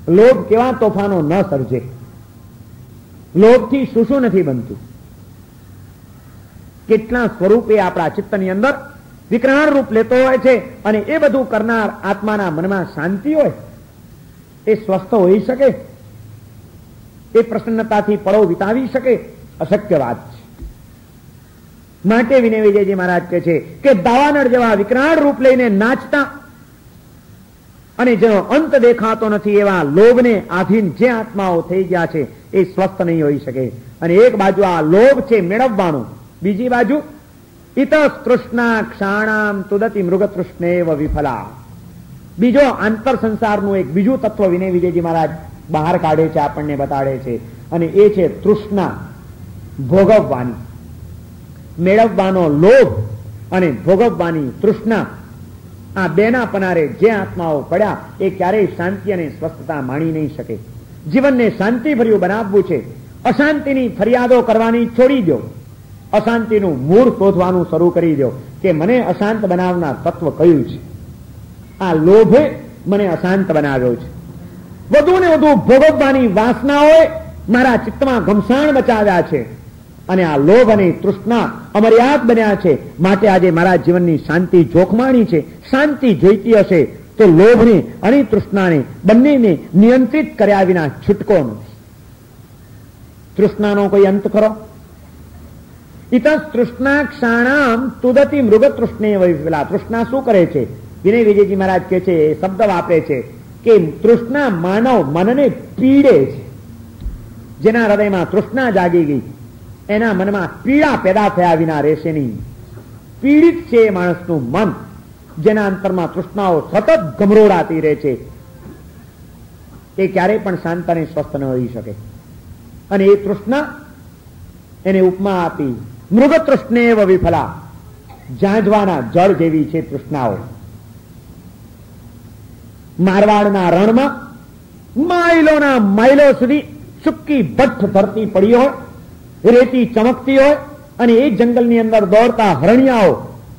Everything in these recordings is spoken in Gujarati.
લોભ કેવા તોફાનો ન સર્જે. લોભથી શું શું નથી બનતું. કેટલા સ્વરૂપે આપણા ચિત્તની અંદર વિકરાળ રૂપ લેતો હોય છે, અને એ બધું કરનાર આત્માના મનમાં શાંતિ હોય, એ સ્વસ્થ હોઈ શકે, એ પ્રસન્નતાથી પળો વિતાવી શકે? અશક્ય વાત છે. માટે વિનય વિજયજી મહારાજ કહે છે કે દાવાનળ જેવા વિકરાળ રૂપ લઈને નાચતા અને જેનો અંત દેખાતો નથી એવા લોભને આધીન જે આત્માઓ થઈ ગયા છે એ સ્વસ્થ નહીં હોઈ શકે. અને એક બાજુ આ લોભ છે મેળવવાનો, બીજી બાજુ ઇતસ તૃષ્ણા ક્ષાણામ તુદતી મૃગ તૃષ્ણેવ વિફલા. બીજો આંતર સંસારનું એક બીજું તત્વ વિનય વિજયજી મહારાજ બહાર કાઢે છે, આપણને બતાડે છે, અને એ છે તૃષ્ણા, ભોગવવાની. મેળવવાનો લોભ અને ભોગવવાની તૃષ્ણા, આ બેના પનારે જે આત્માઓ પડ્યા એ ક્યારેય શાંતિ અને સ્વસ્થતા માણી નહીં શકે. જીવનને શાંતિભર્યું બનાવવું છે, અશાંતિની ફરિયાદો કરવાની છોડી દો, અશાંતિનું મૂળ શોધવાનું શરૂ કરી દો કે મને અશાંત બનાવનાર તત્વ કયું છે. આ લોભે મને અશાંત બનાવ્યો છે. વધુ ને વધુ ભોગવવાની વાસનાઓએ મારા ચિત્તમાં ઘમસાણ મચાવ્યા છે, અને આ લોભ અને તૃષ્ણા અમર્યાદ બન્યા છે. માટે આજે મારા જીવનની શાંતિ જોખમાણી છે. શાંતિ જોઈતી હશે તો લોભને અને તૃષ્ણાને બંનેને નિયંત્રિત કર્યા વિના છૂટકો નથી. તૃષ્ણાનો કોઈ અંત ખરો? ઇતસ તૃષ્ણા ક્ષાણામ તુદતી મૃગ તૃષ્ણે વિફલા. તૃષ્ણા શું કરે છે? વિનય વિજયજી મહારાજ કહે છે, એ શબ્દ વાપરે છે કે તૃષ્ણા માનવ મનને પીડે છે. જેના હૃદયમાં તૃષ્ણા જાગી ગઈ એના મનમાં પીડા પેદા થયા વિના રહેશે નહીં. પીડિત છે એ માણસનું મન, જેના અંતરમાં તૃષ્ણાઓ સતત ગમરોડાતી રહે છે, એ ક્યારેય પણ શાંત અને સ્વસ્થ ન હોઈ શકે. અને એ તૃષ્ણા, એને ઉપમા આપી મૃગ તૃષ્ણેવ વિફલા. ઝાંઝવાના જળ જેવી છે તૃષ્ણાઓ. મારવાડના રણમાં માઇલોના માઇલો સુધી સુક્કી ભઠ્ઠ ધરતી પડી હોય, રેતી ચમકતી હોય, અને એ જંગલની અંદર દોડતા હરણિયાઓ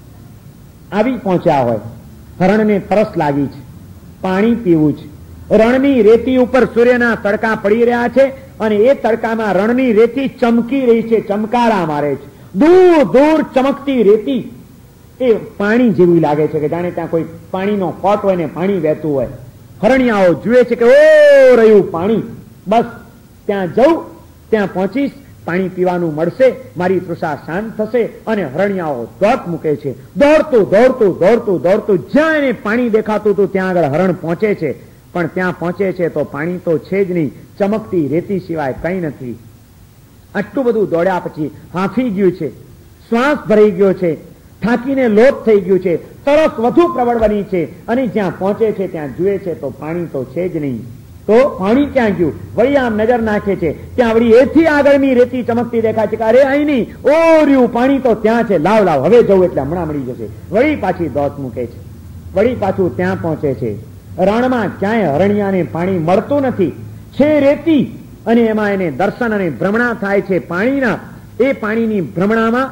આવી પહોંચ્યા હોય. હરણને તરસ લાગી છે, પાણી પીવું છે. રણની રેતી ઉપર સૂર્યના તડકા પડી રહ્યા છે, અને એ તડકામાં રણની રેતી ચમકી રહી છે, ચમકારા મારે છે. દૂર દૂર ચમકતી રેતી એ પાણી જેવી લાગે છે કે જાણે ત્યાં કોઈ પાણીનો પોટ હોય ને પાણી વહેતું હોય. હરણિયાઓ જુએ છે કે ઓ રહ્યું પાણી, બસ ત્યાં જઉં, ત્યાં પહોંચીશ, પાણી પીવાનું મળશે, મારી તૃષા શાંત થશે. અને હરણિયાઓ દોટ મૂકે છે. દોડતું દોડતું દોડતું દોડતું જ્યાં એને પાણી દેખાતું હતું ત્યાં આગળ હરણ પહોંચે છે. પણ ત્યાં પહોંચે છે તો પાણી તો છે જ નહીં, ચમકતી રેતી સિવાય કંઈ નથી. આટલું બધું દોડ્યા પછી હાંફી ગયું છે, શ્વાસ ભરાઈ ગયો છે, થાકીને લોપ થઈ ગયું છે, તરસ વધુ પ્રબળ બની છે, અને જ્યાં પહોંચે છે ત્યાં જુએ છે તો પાણી તો છે જ નહીં. તો પાણી ક્યાં ગયું? વળી આમ નજર નાખે છે, ત્યાં વળી એથી આગળની રેતી ચમકતી દેખાય છે કે અરે અહીં નહીં, ઓ રહ્યું પાણી તો ત્યાં છે, લાવ લાવ હવે જવું એટલે હમણાં મળી જશે. વળી પાછી દોટ મૂકે છે, વળી પાછું ત્યાં પહોંચે છે. રણમાં ક્યાંય હરણિયાને પાણી મળતું નથી, છે રેતી, અને એમાં એને દર્શન અને ભ્રમણા થાય છે પાણીના. એ પાણીની ભ્રમણામાં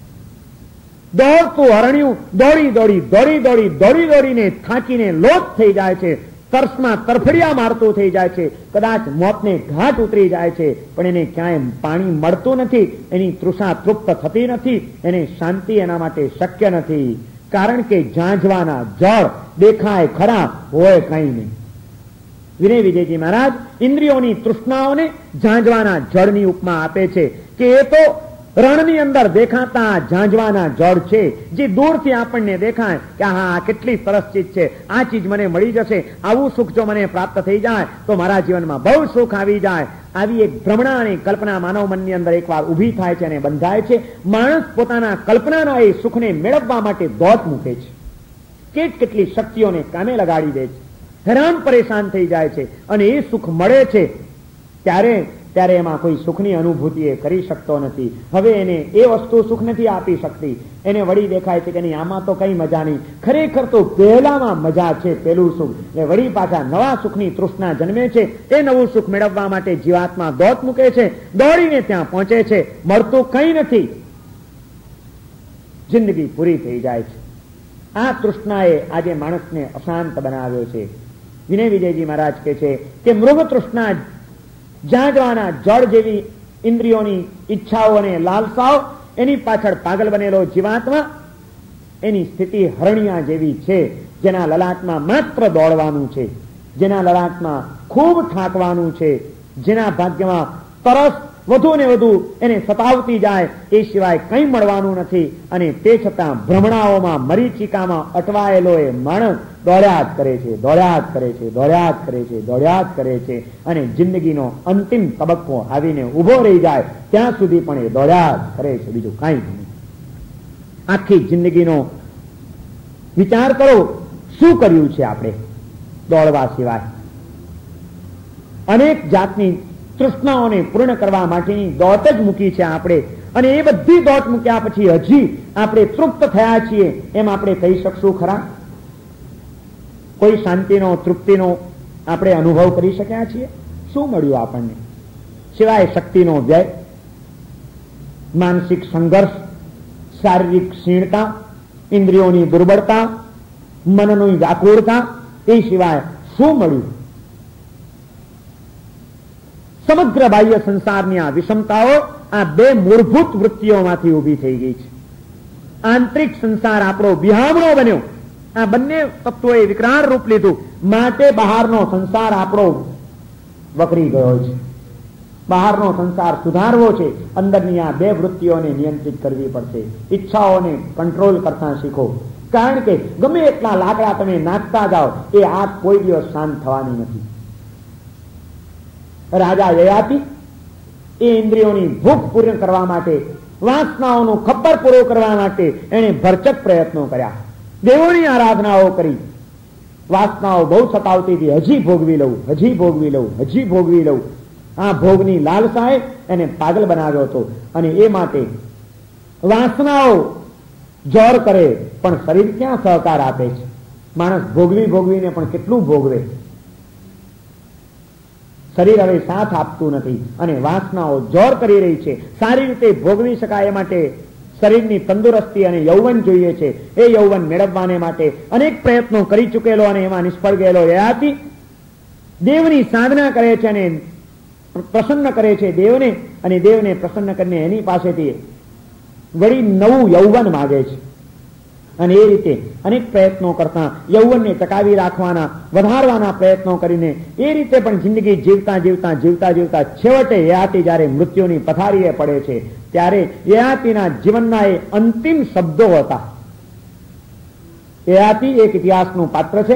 દોડતું હરણિયું દોડી દોડી દોડી દોડી દોડી દોડીને થાકીને લોપ થઈ જાય છે, તરસમાં તરફડિયા મારતું થઈ જાય છે, કદાચ મોતને ઘાટ ઉતરી જાય છે, પણ એને ક્યાંય પાણી મળતું નથી. એની તૃષા તૃપ્ત થતી નથી, એને શાંતિ એના માટે શક્ય નથી. કારણ કે ઝાંઝવાના જળ દેખાય ખરા, હોય કઈ નહીં. વિનય વિજયજી મહારાજ ઇન્દ્રિયોની તૃષ્ણાઓને ઝાંઝવાના જળની ઉપમા આપે છે કે એ તો રણની અંદર દેખાતા ઝાંઝવાના જળ છે, જે દૂરથી આપણને દેખાય કે હા કેટલી સરસ ચીજ છે, આ ચીજ મને મળી જશે, આવું સુખ જો મને પ્રાપ્ત થઈ જાય તો મારા જીવનમાં બહુ સુખ આવી જાય. આવી એક ભ્રમણા અને કલ્પના માનવ મનની અંદર એકવાર ઊભી થાય છે અને બંધાય છે. માણસ પોતાના કલ્પનાના એ સુખને મેળવવા માટે દોટ મૂકે છે, કેટલી શક્તિઓને કામે લગાડી દે છે, હેરાન પરેશાન થઈ જાય છે, અને એ સુખ મળે છે ત્યારે એમાં કોઈ સુખની અનુભૂતિ એ કરી શકતો નથી. હવે એને એ વસ્તુ સુખ નથી આપી શકતી. એને વળી દેખાય છે કે નહીં આમાં તો કઈ મજા નહીં, ખરેખર તો પહેલામાં મજા છે, પેલું સુખ. એટલે વળી પાછા નવા સુખની તૃષ્ણા જન્મે છે. એ નવું સુખ મેળવવા માટે જીવાત્મા દોટ મૂકે છે, દોડીને ત્યાં પહોંચે છે, મળતું કઈ નથી, જિંદગી પૂરી થઈ જાય છે. આ તૃષ્ણાએ આજે માણસને અશાંત બનાવ્યો છે. વિનય વિજયજી મહારાજ કહે છે કે મૃગ તૃષ્ણા જાગવાના જળ જેવી ઇન્દ્રિયોની ઈચ્છાઓ અને લાલસાઓ એની પાછળ પાગલ બનેલો જીવાત્મા એની સ્થિતિ હરણિયા જેવી છે, જેના લલાટમાં માત્ર દોડવાનું છે, જેના લલાટમાં ખૂબ થાકવાનું છે, જેના ભાગ્યમાં તરસ વધુ ને વધુ એને સતાવતી જાય, એ સિવાય કંઈ મળવાનું નથી. અને તે છતાં ભ્રમણાઓમાં મરીચિકામાં અટવાયેલો એ માણસ દોડ્યા જ કરે છે, દોડ્યા જ કરે છે, દોડ્યા જ કરે છે, દોડ્યા જ કરે છે. અને જિંદગીનો અંતિમ તબક્કો આવીને ઉભો રહી જાય ત્યાં સુધી પણ એ દોડ્યા જ કરે છે, બીજું કાંઈ નહીં. આખી જિંદગીનો વિચાર કરો, શું કર્યું છે આપણે દોડવા સિવાય? અનેક જાતની તૃષ્ણાઓને પૂર્ણ કરવા માટેની દોટ જ મૂકી છે આપણે, અને એ બધી દોટ મૂક્યા પછી હજી આપણે તૃપ્ત થયા છીએ એમ આપણે કહી શકશું ખરા? કોઈ શાંતિનો, તૃપ્તિનો આપણે અનુભવ કરી શક્યા છીએ? શું મળ્યું આપણને સિવાય શક્તિનો વ્યય, માનસિક સંઘર્ષ, શારીરિક ક્ષીણતા, ઇન્દ્રિયોની દુર્બળતા, મનની વ્યાકુળતા, એ સિવાય શું મળ્યું? સમગ્ર બાહ્ય સંસારની આ વિષમતાઓ આ બે મૂળભૂત વૃત્તિઓમાંથી ઉભી થઈ ગઈ છે. આંતરિક સંસાર આપણો બિહામણો બન્યો, આ બંને તત્વોએ વિકરાળ રૂપ લીધું, માટે બહારનો સંસાર આપણો વકરી ગયો છે. બહારનો સંસાર સુધારવો છે, અંદરની આ બે વૃત્તિઓને નિયંત્રિત કરવી પડશે. ઈચ્છાઓને કંટ્રોલ કરતા શીખો, કારણ કે ગમે એટલા લાકડા તમે નાખતા જાઓ એ આગ કોઈ દિવસ શાંત થવાની નથી. રાજા યયાતિ એ ઇન્દ્રિયોની ભૂખ પૂર્ણ કરવા માટે, વાસનાઓનું ખપ્પર પૂરો કરવા માટે એને ભરચક પ્રયત્નો કર્યા, દેવોની આરાધનાઓ કરી. વાસનાઓ બહુ સતાવતી હતી, હજી ભોગવી લઉં, હજી ભોગવી લઉં, હજી ભોગવી લઉં. આ ભોગની લાલસાએ એને પાગલ બનાવ્યો હતો. અને એ માટે વાસનાઓ જોર કરે પણ શરીર ક્યાં સહકાર આપે છે? માણસ ભોગવી ભોગવીને પણ કેટલું ભોગવે? શરીર હવે સાથ આપતું નથી અને વાસનાઓ જોર કરી રહી છે. સારી રીતે ભોગવી શકાય એ માટે શરીરની તંદુરસ્તી અને યૌવન જોઈએ છે. એ યૌવન મેળવવાને માટે અનેક પ્રયત્નો કરી ચૂકેલો અને એમાં નિષ્ફળ ગયેલો યયાતિ દેવની સાધના કરે છે અને પ્રસન્ન કરે છે દેવને, અને દેવને પ્રસન્ન કરીને એની પાસેથી વળી નવું યૌવન માગે છે. અને એ રીતે અનેક પ્રયત્નો કરતા યૌવનને ટકાવી રાખવાના, વધારવાના પ્રયત્નો કરીને એ રીતે પણ જિંદગી જીવતા જીવતા જીવતા જીવતા છેવટે યયાતિ જ્યારે મૃત્યુની પથારીએ પડે છે ત્યારે યયાતિના જીવનના એ અંતિમ શબ્દો હતા. યયાતિ એક ઇતિહાસનું પાત્ર છે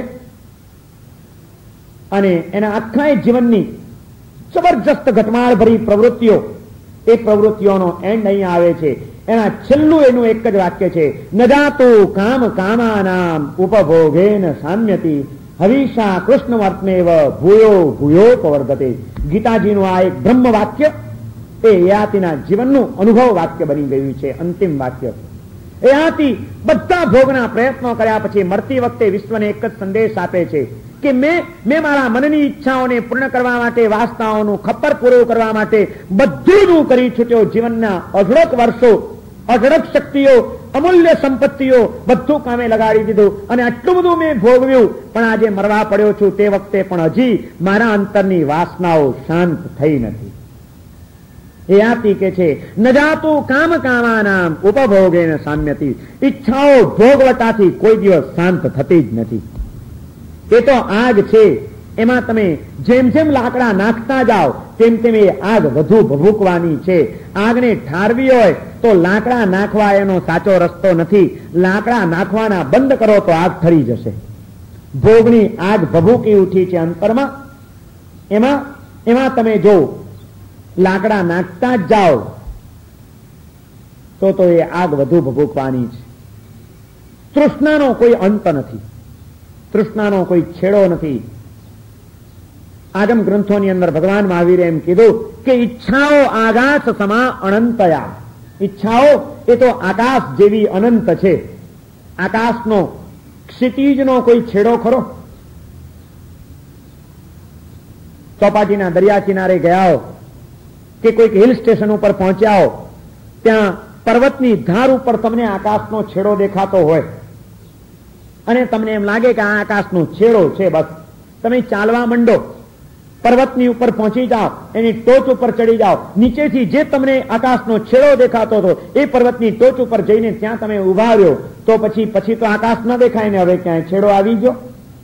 અને એના આખા જીવનની જબરજસ્ત ઘટમાળ ભરી પ્રવૃત્તિઓ, એ પ્રવૃત્તિઓનો એન્ડ અહીંયા આવે છે. એના છેલ્લું એનું એક જ વાક્ય છે, ન જાતુ કામ કામાનામ ઉપભોગેન સામ્યતિ હવિષા કૃષ્ણવર્તમેવ ભૂયો ભૂયો પવર્ધતે. ગીતાજીનું આ એક બ્રહ્મ વાક્ય એ યયાતિના જીવનનું અનુભવ વાક્ય બની ગયું છે, અંતિમ વાક્ય. યયાતિ બધા ભોગના પ્રયત્નો કર્યા પછી મરતી વખતે વિશ્વને એક જ સંદેશ આપે છે કે મેં મારા મનની ઈચ્છાઓને પૂર્ણ કરવા માટે, વાસનાઓનું ખપ્પર પૂરું કરવા માટે બધું જ કરી છૂટ્યો. જીવનના અઢળક વર્ષો, અઢળક શક્તિઓ, અમૂલ્ય સંપત્તિઓ બધું કામે લગાડી દીધું અને આટલું બધું મેં ભોગવ્યું, પણ આજે મરવા પડ્યો છું તે વખતે પણ હજી મારા અંતરની વાસનાઓ શાંત થઈ નથી. યયાતિ કે છે ન જાતુ કામ કામાનામ ઉપભોગેન સામ્યતિ. ઈચ્છાઓ ભોગવટાથી કોઈ દિવસ શાંત થતી જ નથી. એ તો આગ છે, એમાં તમે જેમ જેમ લાકડા નાખતા જાઓ તેમ તેમ એ આગ વધુ ભભૂકવાની છે. આગને ઠારવી હોય તો લાકડા નાખવા એનો સાચો રસ્તો નથી. લાકડા નાખવાના બંધ કરો તો આગ ઠરી જશે. ભોગની આગ ભભૂકી ઉઠી છે અંતરમાં, એમાં તમે જો લાકડા નાખતા જ જાઓ તો એ આગ વધુ ભભૂકવાની છે. તૃષ્ણાનો કોઈ અંત નથી, તૃષ્ણાનો કોઈ છેડો નથી. આગમ ગ્રંથોની અંદર ભગવાન મહાવીરે એમ કીધું કે ઈચ્છાઓ આકાશ સમા અનંતયા. ઈચ્છાઓ એ તો આકાશ જેવી અનંત છે. આકાશનો, ક્ષિતિજનો કોઈ છેડો ખરો? ચોપાટીના દરિયા કિનારે ગયા હો કે કોઈક હિલ સ્ટેશન ઉપર પહોંચ્યા હો, ત્યાં પર્વતની ધાર ઉપર તમને આકાશનો છેડો દેખાતો હોય અને તમને એમ લાગે કે આ આકાશનો છેડો છે, બસ તમે ચાલવા માંડો, પર્વતની ઉપર પહોંચી જાઓ, એની ટોચ ઉપર ચડી જાઓ, નીચેથી જે તમને આકાશનો છેડો દેખાતો હતો એ પર્વતની ટોચ ઉપર જઈને ત્યાં તમે ઉભા રહ્યો, તો પછી તો આકાશ ન દેખાય ને, હવે ક્યાંય છેડો આવી ગયો.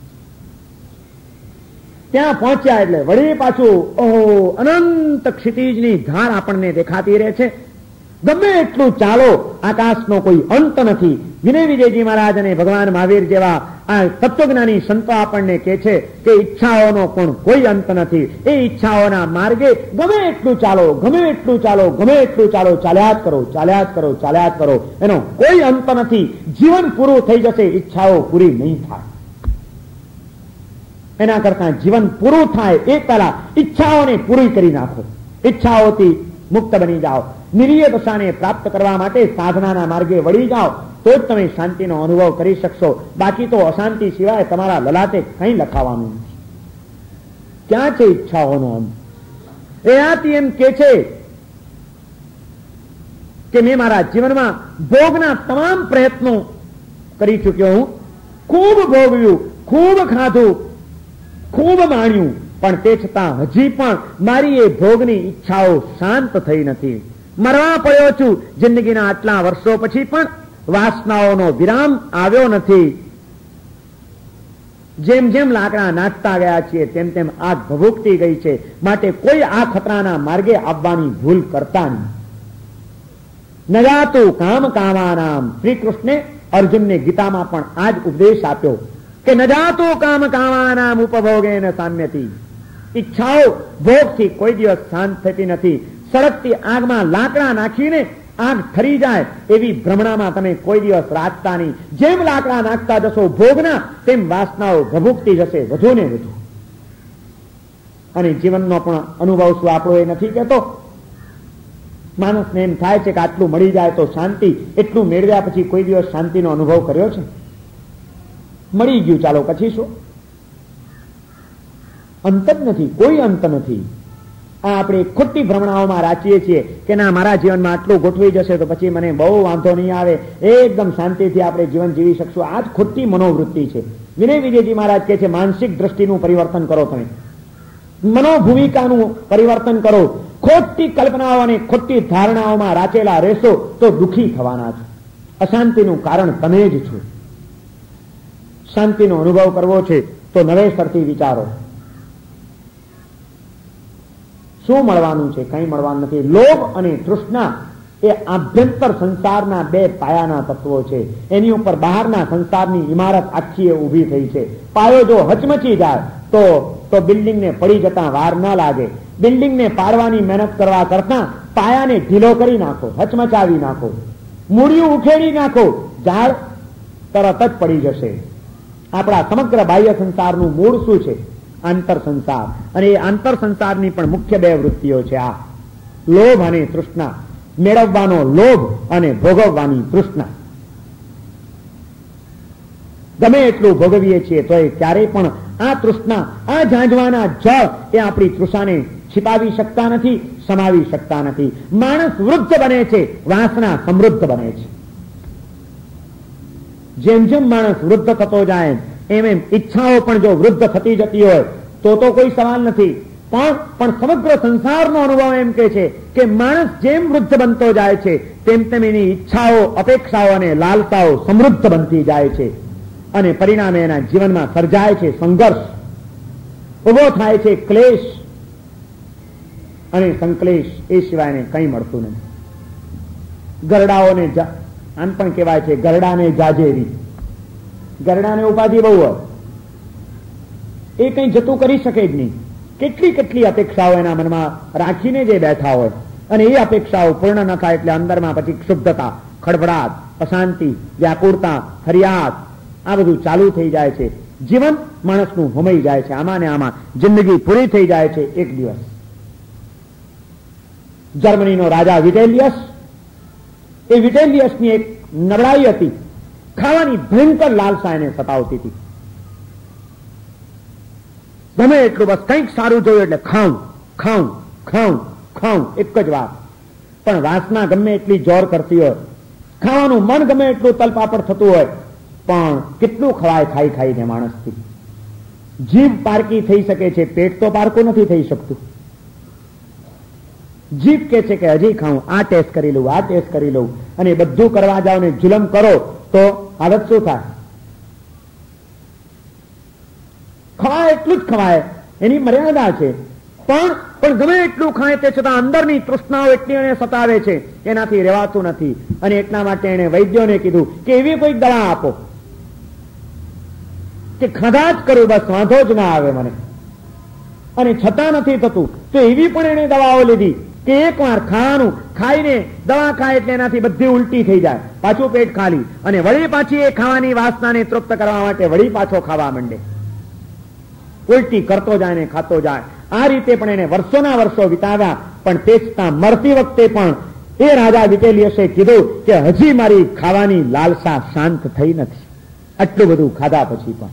ત્યાં પહોંચ્યા એટલે વળી પાછું ઓહો અનંત ક્ષિતિજની ધાર આપણને દેખાતી રહે છે. ગમે એટલું ચાલો, આકાશનો કોઈ અંત નથી. વિનય વિજયજી મહારાજ અને ભગવાન મહાવીર જેવા આ તત્વજ્ઞાની સંતો આપણને કહે છે કે ઈચ્છાઓનો પણ કોઈ અંત નથી. એ ઈચ્છાઓના માર્ગે ગમે એટલું ચાલો, ગમે એટલું ચાલો, ગમે એટલું ચાલો, ચાલ્યા જ કરો, ચાલ્યા જ કરો, ચાલ્યા જ કરો, એનો કોઈ અંત નથી. જીવન પૂરું થઈ જશે, ઈચ્છાઓ પૂરી નહીં થાય. એના કરતા જીવન પૂરું થાય એ પહેલા ઈચ્છાઓને પૂરી કરી નાખો, ઈચ્છાઓથી મુક્ત બની જાઓ. નિરીય દશાને પ્રાપ્ત કરવા માટે સાધનાના માર્ગે વળી જાઓ, તો જ તમે શાંતિનો અનુભવ કરી શકશો. બાકી તો અશાંતિ સિવાય તમારા લલાટે કંઈ લખાવાનું નથી. ક્યાં છે ઈચ્છાઓનો અંત? એનાથી એમ કે છે કે મેં મારા જીવનમાં ભોગના તમામ પ્રયત્નો કરી ચૂક્યો હું, ખૂબ ભોગવ્યું, ખૂબ ખાધું, ખૂબ માણ્યું, પણ તે છતાં હજી પણ મારી એ ભોગની ઈચ્છાઓ શાંત થઈ નથી. મરવા પડ્યો છું જિંદગીના આટલા વર્ષો પછી પણ વાસનાઓનો વિરામ આવ્યો નથી. જેમ જેમ લાકડા નાખતા ગયા છીએ તેમ તેમ આગ ભભૂકતી ગઈ છે. માટે કોઈ આ ખતરાના માર્ગે આવવાની ભૂલ કરતા નહીં. નજાતું કામ કામાનામ. શ્રી કૃષ્ણે અર્જુનને ગીતામાં પણ આ જ ઉપદેશ આપ્યો કે નજાતું કામ કામાનામ ઉપભોગેન સામ્યતી. ઈચ્છાઓ ભોગથી કોઈ દિવસ શાંત થતી નથી. સળગતી આગમાં લાકડા નાખીને આગ ઠરી જાય એવી ભ્રમણામાં તમે કોઈ દિવસ રાખતા નહીં. જેમ લાકડા નાખતા જશો ભોગના, તેમ વાસનાઓ ભભૂકતી જશે વધુ ને વધુ. અને જીવનનો પણ અનુભવ શું આપણો એ નથી કહેતો? માણસને એમ થાય છે કે આટલું મળી જાય તો શાંતિ. એટલું મેળવ્યા પછી કોઈ દિવસ શાંતિનો અનુભવ કર્યો છે? મળી ગયું, ચાલો પછી શું? અંત જ નથી, કોઈ અંત નથી. આ આપણે ખોટી ભ્રમણાઓમાં રાચીએ છીએ કે ના મારા જીવનમાં આટલું ગોઠવી જશે તો પછી મને બહુ વાંધો નહીં આવે, એકદમ શાંતિથી આપણે જીવન જીવી શકશું. આ જ ખોટી મનોવૃત્તિ છે. વિનય વિજયજી મહારાજ કહે છે માનસિક દ્રષ્ટિનું પરિવર્તન કરો, તમે મનોભૂમિકાનું પરિવર્તન કરો. ખોટી કલ્પનાઓ અને ખોટી ધારણાઓમાં રાચેલા રહેશો તો દુઃખી થવાના છો. અશાંતિનું કારણ તમે જ છો. શાંતિનો અનુભવ કરવો છે તો નવેસરથી વિચારો. શું મળવાનું છે? કંઈ મળવાનું નથી. લોભ અને તૃષ્ણા એ આભ્યંતર સંસારના બે પાયાના તત્વો છે. એની ઉપર બહારના સંસારની ઇમારત આખી ઊભી થઈ છે. પાયો જો હચમચી જાય તો બિલ્ડિંગને પડી જતા વાર ન લાગે. બિલ્ડિંગને પાડવાની મહેનત કરવા કરતા પાયાને ઢીલો કરી નાખો, હચમચાવી નાખો, મૂળિયું ઉખેડી નાખો, ઝાડ તરત જ પડી જશે. આપણા સમગ્ર બાહ્ય સંસારનું મૂળ શું છે? આંતર સંસાર. અને એ આંતર સંસારની પણ મુખ્ય બે વૃત્તિઓ છે, આ લોભ અને તૃષ્ણા. મેળવવાનો લોભ અને ભોગવવાની તૃષ્ણા. ગમે એટલું ભોગવીએ છીએ તો એ ક્યારેય પણ આ તૃષ્ણા, આ ઝાંઝવાના જળ એ આપણી તૃષાને छिपावी શકતા નથી, સમાવી શકતા નથી. માણસ વૃદ્ધ બને છે, વાસના સમૃદ્ધ બને છે. જેમ જેમ માણસ વૃદ્ધ થતો જાય એમ એમ ઈચ્છાઓ પણ જો વૃદ્ધ થતી જતી હોય તો કોઈ સવાલ નથી. પણ સમગ્ર સંસારનો અનુભવ એમ કહે છે કે માણસ જેમ વૃદ્ધ બનતો જાય છે તેમ તેમ એની ઈચ્છાઓ, અપેક્ષાઓ અને લાલસાઓ સમૃદ્ધ બનતી જાય છે. અને પરિણામે એના જીવનમાં સર્જાય છે સંઘર્ષ, ઉભો થાય છે ક્લેશ અને સંકલેશ. એ સિવાયને કંઈ મળતું નથી. ગરડાઓને આમ પણ કહેવાય છે ગરડાને જાજેરી. ગરડાને ઉપાધિ બહુ હોય, એ કંઈ જતું કરી શકે જ નહીં. કેટલી કેટલી અપેક્ષાઓ એના મનમાં રાખીને જે બેઠા હોય, અને એ અપેક્ષાઓ પૂર્ણ ન થાય એટલે અંદરમાં પછી ક્ષુબ્ધતા, ખડભડાટ, અશાંતિ, વ્યાકુળતા, ફરિયાદ, આ બધું ચાલુ થઈ જાય છે. જીવન માણસનું હોમાઈ જાય છે આમાં ને આમાં. જિંદગી પૂરી થઈ જાય છે એક દિવસ. જર્મનીનો રાજા વિટેલિયસ, એ વિટેલિયસની એક નબળાઈ હતી, ખાવાની ભયંકર લાલસા એને સતાવતી હતી. ગમે એટલું બસ કંઈક સારું જોયું એટલે ખાઉં ખાઉં ખાઉં ખાઉં, એક જ વાત. પણ વાસના ગમે એટલી જોર કરતી હોય, ખાવાનું મન ગમે એટલું તલપાપડ થતું હોય, પણ કેટલું ખવાય ખાઈ ખાઈને માણસથી. જીભ પારકી થઈ શકે છે, પેટ તો પારકું નથી થઈ શકતું. જીભ કે છે કે હજી ખાઉં, આ ટેસ્ટ કરી લઉં, આ ટેસ્ટ કરી લઉં, અને બધું કરવા જાઓ ને જુલમ કરો તો હાલત શું થાય? ખવાય એટલું જ ખવાય, એની મર્યાદા છે. પણ ગમે એટલું ખાય તે છતાં અંદરની તૃષ્ણાઓ એટલી એને સતાવે છે, એનાથી રહેવાતું નથી. અને એટલા માટે એને વૈદ્યોને કીધું કે એવી કોઈ દવા આપો કે ખાધા જ કરું, બસ વાંધો જ ના આવે મને. અને છતાં નથી થતું તો એવી પણ એને દવાઓ લીધી કે એકવાર ખાવાનું ખાઈને દવા ખાય એટલે એનાથી બધી ઉલટી થઈ જાય, પાછું પેટ ખાલી, અને વળી પાછી એ ખાવાની વાસનાને તૃપ્ત કરવા માટે વળી પાછો ખાવા માંડે, ઉલટી કરતો જાય ને ખાતો જાય. આ રીતે પણ એને વર્ષોના વર્ષો વિતાવ્યા. પણ તે છતાં મરતી વખતે પણ એ રાજા વિટેલિયસે કીધું કે હજી મારી ખાવાની લાલસા શાંત થઈ નથી. આટલું બધું ખાધા પછી પણ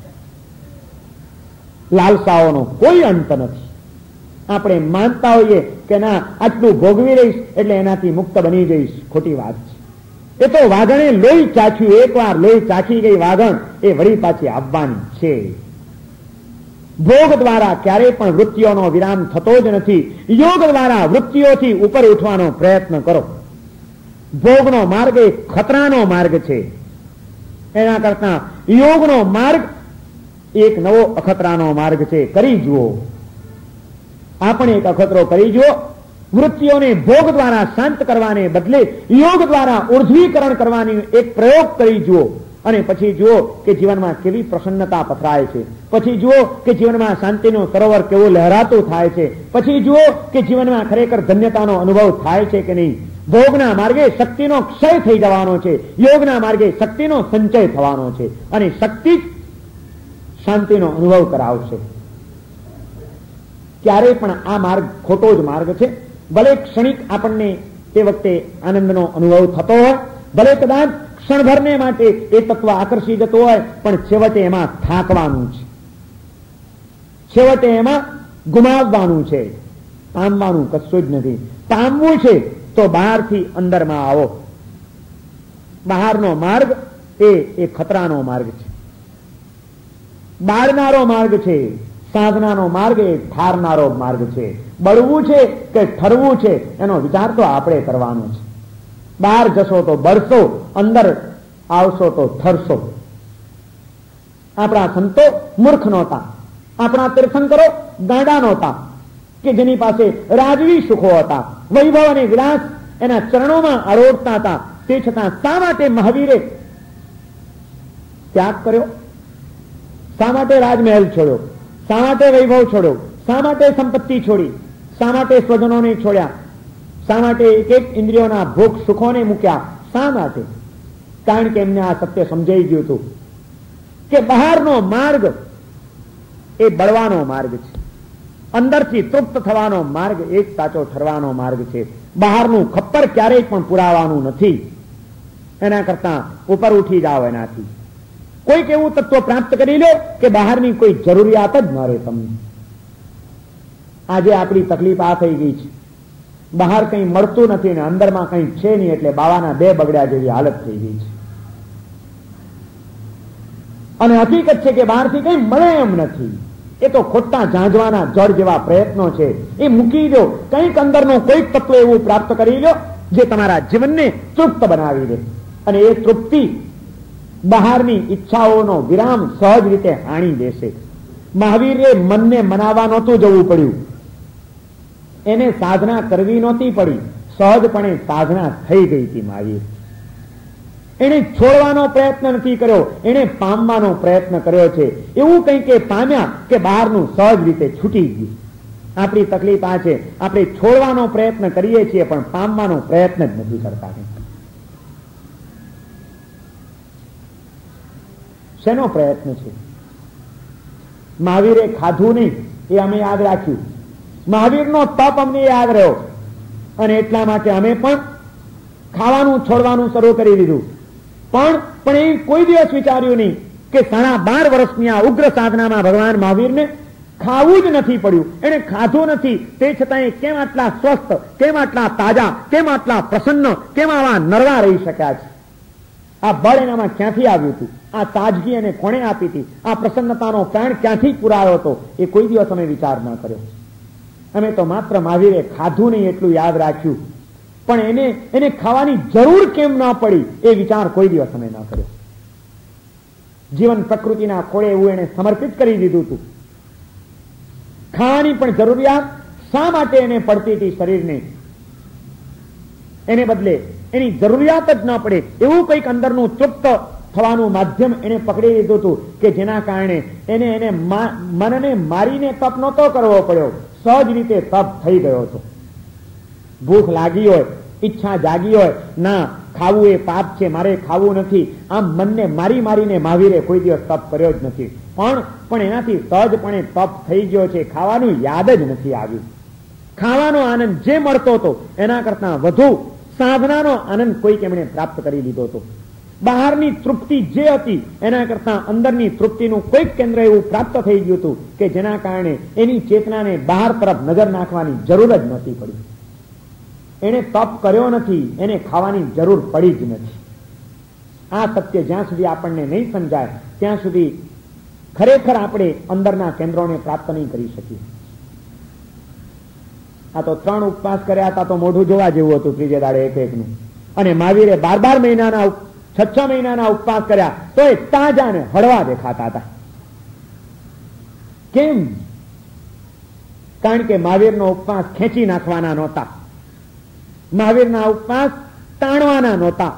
લાલસાઓનો કોઈ અંત નથી. આપણે માનતા હોઈએ કે ના આટલું ભોગવી રહીશ એટલે એનાથી મુક્ત બની જઈશ, ખોટી વાત છે. એ તો વાઘણે લોહી ચાખ્યું, એકવાર લોહી ચાખી ગઈ વાઘણ, એ વળી પાછી આવવાની છે. ભોગ દ્વારા ક્યારેય પણ વૃત્તિઓનો વિરામ થતો જ નથી. યોગ દ્વારા વૃત્તિઓથી ઉપર ઉઠવાનો પ્રયત્ન કરો. ભોગનો માર્ગ એ ખતરાનો માર્ગ છે. એના કરતા યોગનો માર્ગ એક નવો અખતરાનો માર્ગ છે. કરી જુઓ, આપણે એક અખતરો કરી જુઓ. વૃત્તિઓને ભોગ દ્વારા શાંત કરવાને બદલે યોગ દ્વારા ઉર્ધ્વીકરણ કરવાની એક પ્રયોગ કરી જુઓ, અને પછી જુઓ કે જીવનમાં કેવી પ્રસન્નતા પથરાય છે. પછી જુઓ કે જીવનમાં શાંતિનું સરોવર કેવું લહેરાતું થાય છે. પછી જુઓ કે જીવનમાં ખરેખર ધન્યતાનો અનુભવ થાય છે કે નહીં. ભોગના માર્ગે શક્તિનો ક્ષય થઈ જવાનો છે, યોગના માર્ગે શક્તિનો સંચય થવાનો છે, અને શક્તિ જ શાંતિનો અનુભવ કરાવશે. ક્યારેય પણ આ માર્ગ ખોટો જ માર્ગ છે. ભલે ક્ષણિક આપણને તે વખતે આનંદનો અનુભવ થતો હોય, ભલે કદાચ ક્ષણભરને માટે એ તત્વ આકર્ષી જતું હોય, પણ છેવટે એમાં થાકવાનું છે, છેવટે એમાં ગુમાવવાનું છે. પામવાનું કશું જ નથી. પામવું છે તો બહારથી અંદરમાં આવો. બહારનો માર્ગ એ ખતરાનો માર્ગ છે, બાળનારો માર્ગ છે. સાધનાનો માર્ગ એ ઠારનારો માર્ગ છે. બળવું છે કે ઠરવું છે એનો વિચાર તો આપણે કરવાનો છે. બહાર જશો તો બળશો, અંદર આવશો તો ઠરશો. આપણા સંતો મૂર્ખ નહોતા, આપણા તીર્થંકરો ગાંડા નહોતા, કે જેની પાસે રાજવી સુખો હતા, વૈભવ અને વિલાસ એના ચરણોમાં આરોઢતા હતા. તે છતાં શા માટે મહાવીરે ત્યાગ કર્યો? શા માટે રાજમહેલ છોડ્યો? શા માટે વૈભવ છોડ્યો? શા માટે સંપત્તિ છોડી? શા માટે સ્વજનોને છોડ્યા? શા માટે એક એક ઇન્દ્રિયોના ભોગ સુખોને મૂક્યા? શા માટે? કારણ કે એમને આ સત્ય સમજાઈ ગયું હતું કે બહારનો માર્ગ એ બળવાનો માર્ગ છે, અંદરથી તૃપ્ત થવાનો માર્ગ એ જ સાચો ઠરવાનો માર્ગ છે. બહારનું ખપ્પર ક્યારેય પણ પુરાવાનું નથી. એના કરતા ઉપર ઉઠી જાઓ. એનાથી કોઈક એવું તત્વ પ્રાપ્ત કરી લો કે બહારની કોઈ જરૂરિયાત જ ન રહે તમને. આજે આપણી તકલીફ આ થઈ ગઈ છે, બહાર કંઈ મળતું નથી ને અંદરમાં કંઈ છે નહીં, એટલે બાવાના બે બગડ્યા જેવી હાલત થઈ ગઈ છે. અને હકીકત છે કે બહારથી કંઈ મળે એમ નથી. એ તો ખોટા ઝાંઝવાના જળ જેવા પ્રયત્નો છે. એ મૂકી દો, કંઈક અંદરનો કોઈક તત્વ એવું પ્રાપ્ત કરી લો જે તમારા જીવનને તૃપ્ત બનાવી દે. અને એ તૃપ્તિ બહારની ઈચ્છાઓનો વિરામ સહજ રીતે હાણી દેશે. મહાવીરે મનને મનાવવા નહોતું જવું પડ્યું, એને સાધના કરવી નહોતી પડી, સહજપણે સાધના થઈ ગઈ હતી. મહાવીર એને છોડવાનો પ્રયત્ન નથી કર્યો, એને પામવાનો પ્રયત્ન કર્યો છે. એવું કંઈ કે પામ્યા કે બહારનું સહજ રીતે છૂટી ગયું. આપણી તકલીફ આ છે, આપણે છોડવાનો પ્રયત્ન કરીએ છીએ પણ પામવાનો પ્રયત્ન જ નથી કરતા. શેનો પ્રયત્ન છે? મહાવીરે ખાધું નહીં એ અમે યાદ રાખ્યું, મહાવીરનો તપ અમને યાદ રહ્યો, અને એટલા માટે અમે પણ ખાવાનું છોડવાનું શરૂ કરી દીધું. પણ એ કોઈ દિવસ વિચાર્યું નહીં કે 12.5 વર્ષની આ ઉગ્ર સાધનામાં ભગવાન મહાવીરને ખાવું જ નથી પડ્યું. એને ખાધું નથી, તે છતાં એ કેમ આટલા સ્વસ્થ, કેમ આટલા તાજા, કેમ આટલા પ્રસન્ન, કેમ આવા નરવા રહી શક્યા છે? આ બળ એનામાં ક્યાંથી આવ્યું હતું? આ તાજગી એને કોણે આપી હતી? આ પ્રસન્નતાનો પ્રાણ ક્યાંથી પુરાયો હતો? એ કોઈ દિવસ અમે વિચાર ન કર્યો. અમે તો માત્ર મહાવીરે ખાધું નહીં એટલું યાદ રાખ્યું, પણ એને ખાવાની જરૂર કેમ ન પડી એ વિચાર કોઈ દિવસ અમે ન કર્યો. જીવન પ્રકૃતિના ખોળે એવું એને સમર્પિત કરી દીધું હતું. ખાવાની પણ જરૂરિયાત શા માટે એને પડતી હતી શરીરને? એને બદલે એની જરૂરિયાત જ ન પડે એવું કંઈક અંદરનું તૃપ્ત થવાનું માધ્યમ એને પકડી લીધું હતું કે જેના કારણે એને મનને મારીને તપ નહોતો કરવો પડ્યો, સહજ રીતે તપ થઈ ગયો હતો. ભૂખ લાગી હોય, ઈચ્છા જાગી હોય, ના ખાવું એ પાપ છે, મારે ખાવું નથી, આમ મનને મારી મારીને મહાવીરે કોઈ દિવસ તપ કર્યો જ નથી. પણ એનાથી સહજપણે તપ થઈ ગયો છે. ખાવાનું યાદ જ નથી આવ્યું. ખાવાનો આનંદ જે મળતો હતો એના કરતા વધુ સાધનાનો આનંદ કોઈક એમણે પ્રાપ્ત કરી લીધો હતો. બહારની તૃપ્તિ જે હતી એના કરતા અંદરની તૃપ્તિનું કોઈક કેન્દ્ર એવું પ્રાપ્ત થઈ ગયું હતું કે જેના કારણે એની ચેતનાને બહાર તરફ નજર નાખવાની જરૂર જ નથી પડી. એને તપ કર્યો નથી, એને ખાવાની જરૂર પડી જ નથી. આ સત્ય જ્યાં સુધી આપણને નહીં સમજાય ત્યાં સુધી ખરેખર આપણે અંદરના કેન્દ્રોને પ્રાપ્ત નહીં કરી શકીએ. આ તો 3 ઉપવાસ કર્યા હતા તો મોઢું જોવા જેવું હતું ત્રીજે દાડે એક એકનું. અને મહાવીરે 12 મહિનાના 6 મહિનાના ઉપવાસ કર્યા તો એ તાજા ને હળવા દેખાતા હતા. કેમ? કારણ કે મહાવીરનો ઉપવાસ ખેંચી નાખવાના નહોતા, મહાવીરના ઉપવાસ તાણવાના નહોતા.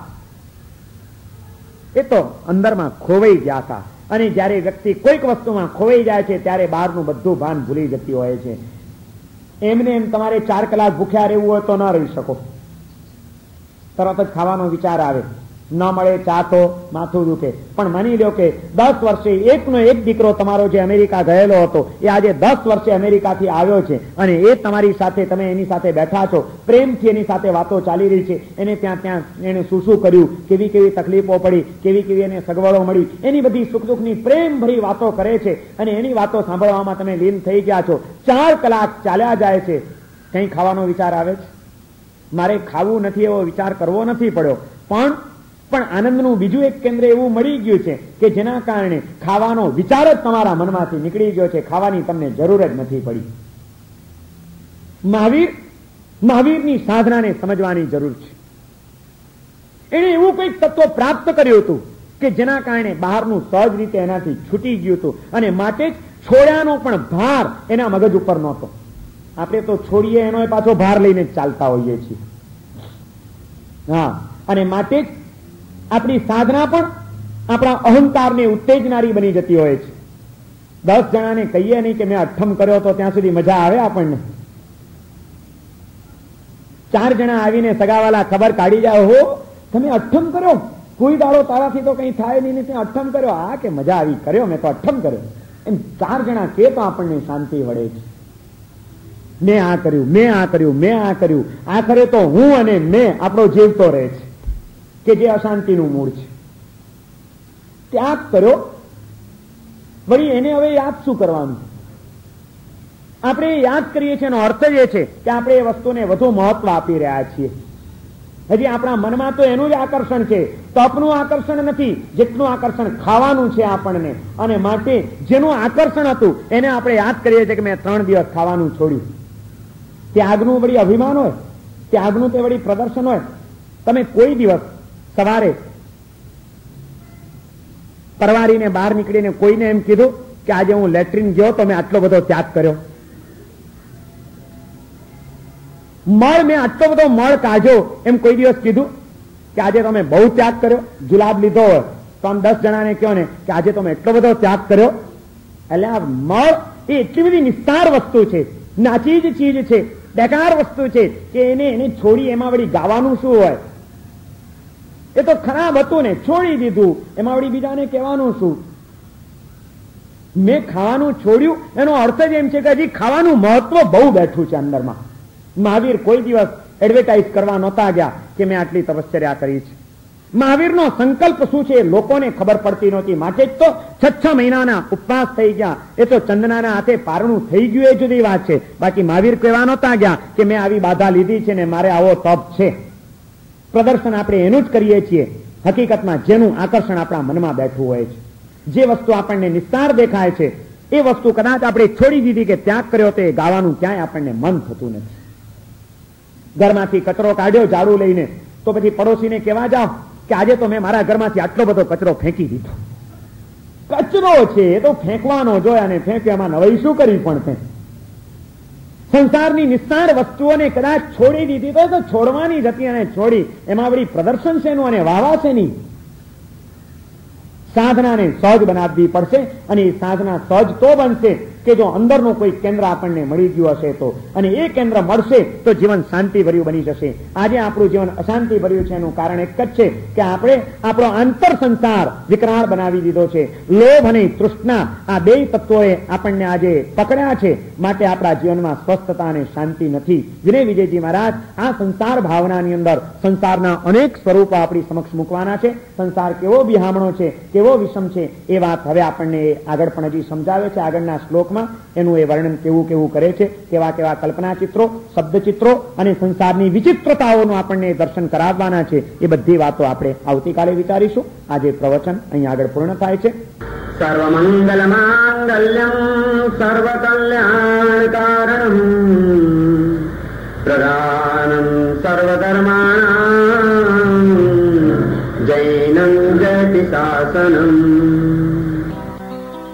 એ તો અંદરમાં ખોવાઈ ગયા હતા. અને જ્યારે વ્યક્તિ કોઈક વસ્તુમાં ખોવાઈ જાય છે ત્યારે બહારનું બધું ભાન ભૂલી જતી હોય છે. એમને એમ તમારે 4 કલાક ભૂખ્યા રહેવું હોય તો ન રહી શકો. તરત જ ખાવાનો વિચાર આવે, ન મળે ચા તો માથું દુખે. પણ માની લો કે 10 વર્ષે એકનો એક દીકરો તમારો જે અમેરિકા ગયેલો હતો એ આજે 10 વર્ષે અમેરિકાથી આવ્યો છે અને એ તમારી સાથે, તમે એની સાથે બેઠા છો, પ્રેમથી એની સાથે વાતો ચાલી રહી છે. એને ત્યાં એને શું કર્યું, કેવી કેવી તકલીફો પડી, કેવી એને સગવડો મળી, એની બધી સુખ દુઃખની પ્રેમભરી વાતો કરે છે અને એની વાતો સાંભળવામાં તમે લીન થઈ ગયા છો. 4 કલાક ચાલ્યા જાય છે, કંઈ ખાવાનો વિચાર આવે છે? મારે ખાવું નથી એવો વિચાર કરવો નથી પડ્યો, પણ આનંદનું બીજું એક કેન્દ્ર એવું મળી ગયું છે કે જેના કારણે ખાવાનો વિચાર જ તમારા મનમાંથી નીકળી ગયો છે. ખાવાની તમને જરૂર જ નથી પડી. મહાવીરની સાધનાને સમજવાની જરૂર છે. એણે એવું કંઈક તત્વ પ્રાપ્ત કર્યું હતું કે જેના કારણે બહારનું સહજ રીતે એનાથી છૂટી ગયું હતું અને માટે જ છોડ્યાનો પણ ભાર એના મગજ ઉપર નહોતો. આપણે તો છોડીએ એનો પાછો ભાર લઈને ચાલતા હોઈએ છીએ. હા, અને માટે જ આપણી સાધના પણ આપણા અહંકારને ઉત્તેજનારી બની જતી હોય છે. 10 જણાને કહીએ નહીં કે મેં અઠ્ઠમ કર્યો તો ત્યાં સુધી મજા આવે આપણને. 4 જણા આવીને સગાવાલા ખબર કાઢી જાય, હો તમે અઠ્ઠમ કર્યો, કોઈ દાડો તારાથી તો કઈ થાય નહીં, તે અઠ્ઠમ કર્યો. હા, કે મજા આવી, કર્યો મેં તો અઠ્ઠમ કર્યો. એમ 4 જણા કે તો આપણને શાંતિ વળે છે. મેં આ કર્યું, મેં આ કર્યું, મેં આ કર્યું, આખરે તો હું અને મેં આપણો જીવતો રહે છે કે જે અશાંતિનું મૂળ છે. ત્યાગ કર્યો, વળી એને હવે યાદ શું કરવાનું? આપણે યાદ કરીએ છીએ એનો અર્થ જ એ છે કે આપણે એ વસ્તુને વધુ મહત્વ આપી રહ્યા છીએ. હજી આપણા મનમાં તો એનું જ આકર્ષણ છે, તપનું આકર્ષણ નથી જેટલું આકર્ષણ ખાવાનું છે આપણને. અને માટે જેનું આકર્ષણ હતું એને આપણે યાદ કરીએ છીએ કે મેં 3 દિવસ ખાવાનું છોડ્યું. ત્યાગનું વળી અભિમાન હોય, ત્યાગનું તે વળી પ્રદર્શન હોય. તમે કોઈ દિવસ સવારે પરવારીને બહાર નીકળીને કોઈને એમ કીધું કે આજે હું લેટ્રિન ગયો તો મેં આટલો બધો ત્યાગ કર્યો? મેં આટલો બધો મળ કાઢ્યો એમ કોઈ દિવસ કીધું કે આજે તમે બહુ ત્યાગ કર્યો? જુલાબ લીધો હોય તો આમ 10 જણાને કહો ને કે આજે તમે એટલો બધો ત્યાગ કર્યો. એટલે આ મળ એ એટલી બધી નિસ્તાર વસ્તુ છે, નાચી જ ચીજ છે, બેકાર વસ્તુ છે કે એને છોડી એમાં વળી ગાવાનું શું હોય? એ તો ખરાબ હતું ને, છોડી દીધું, એમાં વળી બીજાને કહેવાનું શું? મેં ખાવાનું છોડ્યું એનો અર્થ જ એમ છે કે હજી ખાવાનું મહત્વ બહુ બેઠું છે અંદરમાં. મહાવીર કોઈ દિવસ એડવર્ટાઇઝ કરવા નહોતા ગયા કે મેં આટલી તપશ્ચર્યા કરી છે. મહાવીરનો સંકલ્પ શું છે લોકોને ખબર પડતી નહોતી, માટે જ તો 6 મહિનાના ઉપવાસ થઈ ગયા. એ તો ચંદનાના હાથે પારણું થઈ ગયું એ જુદી વાત છે, બાકી મહાવીર કહેવા નહોતા ગયા કે મેં આવી બાધા લીધી છે ને મારે આવો તપ છે. પ્રદર્શન આપણે એનું જ કરીએ છીએ. હકીકતમાં જેનું આકર્ષણ આપણા મનમાં બેઠું હોય છે, જે વસ્તુ આપણને નિસ્તાર દેખાય છે, એ વસ્તુ કદાચ આપણે છોડી દીધી કે ત્યાગ કર્યો તો એ ગાવાનું ક્યાંય આપણને મન થતું નથી. ઘરમાંથી કચરો કાઢ્યો ઝાડુ લઈને, તો પછી પડોશીને કહેવા જાઓ કે આજે તો મેં મારા ઘરમાંથી આટલો બધો કચરો ફેંકી દીધો. કચરો છે એ તો ફેંકવાનો જોઈએ, અને ફેંક્યામાં નવાઈ શું કરી પણ ફેંક. સંસારની નિસ્સાર વસ્તુઓને કદાચ છોડી દીધી તો છોડવાની જ હતી, અને છોડી એમાં વળી પ્રદર્શન શેનું અને વાવા શેની? સાધનાને સહજ બનાવવી પડશે, અને એ સાધના સહજ તો બનશે કે જો અંદરનું કોઈ કેન્દ્ર આપણને મળી ગયું હશે તો, અને એ કેન્દ્ર મળશે તો જીવન શાંતિ ભર્યું બની જશે. આજે આપણું જીવન અશાંતિ ભર્યું છે એનું કારણ એક જ છે કે આપણે આપણો આંતર સંસાર વિકરાળ બનાવી દીધો છે. લોભ અને તૃષ્ણા આ બે તત્વોએ આપણને આજે પકડ્યા છે, માટે આપણા જીવનમાં સ્વસ્થતા અને શાંતિ નથી. વિનય વિજયજી મહારાજ આ સંસાર ભાવનાની અંદર સંસારના અનેક સ્વરૂપો આપણી સમક્ષ મૂકવાના છે. સંસાર કેવો બિહામણો છે, કેવો વિષમ છે, એ વાત હવે આપણને આગળ પણ હજી સમજાવે છે. આગળના શ્લોકમાં એનું એ વર્ણન કેવું કેવું કરે છે, કેવા કેવા કલ્પના ચિત્રો, શબ્દ ચિત્રો અને સંસારની વિચિત્રતાઓનું આપણને દર્શન કરાવવાના છે. એ બધી વાતો આપણે આવતીકાલે વિચારીશું. આજે પ્રવચન અહીં આગળ પૂર્ણ થાય છે. સર્વમંગલ માંગલ્યમ સર્વકલ્યાણકારણમ પ્રધાનમ સર્વધર્માણામ જૈનમ જયતિ શાસનમ